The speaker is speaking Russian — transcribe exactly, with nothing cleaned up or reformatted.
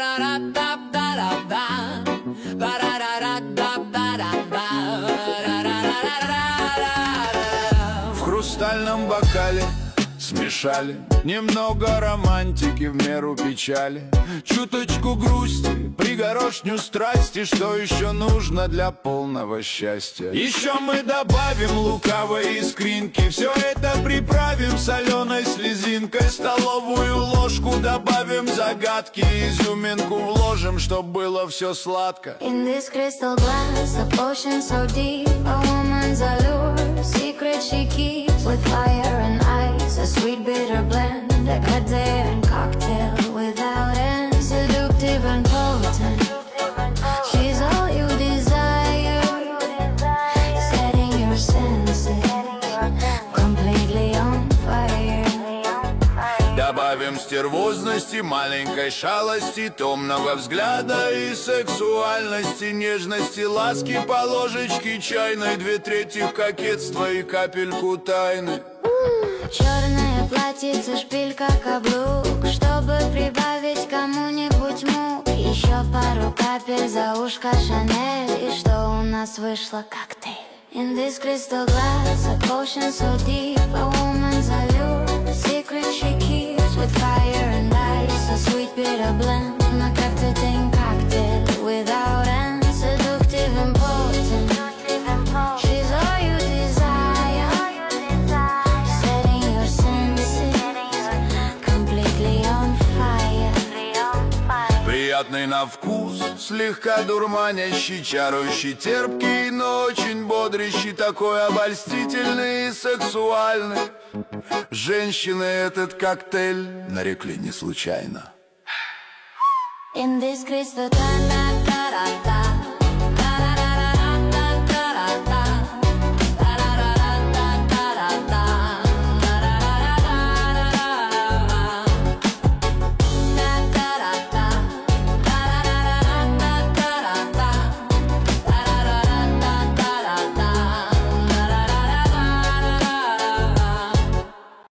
В хрустальном бокале смешали немного романтики в меру печали, чуточку грусти, пригорошню страсти. Что еще нужно для полного счастья? Еще мы добавим лукавой искринки, все это приправим соленой слезинкой. Столовую ложку добавим загадки, изюминку вложим, чтоб было все сладко. In this crystal glass, a potion so deep, a woman's allure, secret she keeps with fire and ice, a sweet bitter blend, a goddamn cocktail without end, seductive and potent. She's all you desire, setting your senses completely on fire. Добавим стервозности, маленькой шалости, томного взгляда и сексуальности, нежности, ласки по ложечке чайной, две трети кокетства и капельку тайны. Черное платьице, шпилька, каблук, чтобы прибавить кому-нибудь мук. Еще пару капель за ушко Шанель, и что у нас вышло коктейль. In this crystal glass, a potion so deep, a woman's allure, secret she keeps with fire and ice, a sweet bitter blend, a captivating cocktail without end, seductive and potent. She's all you desire, setting your senses completely on fire. Приятный на вкус, слегка дурманящий, чарующий, терпкий, но очень бодрящий, такой обольстительный и сексуальный. Женщины этот коктейль нарекли не случайно. In this crystal, da da da da da.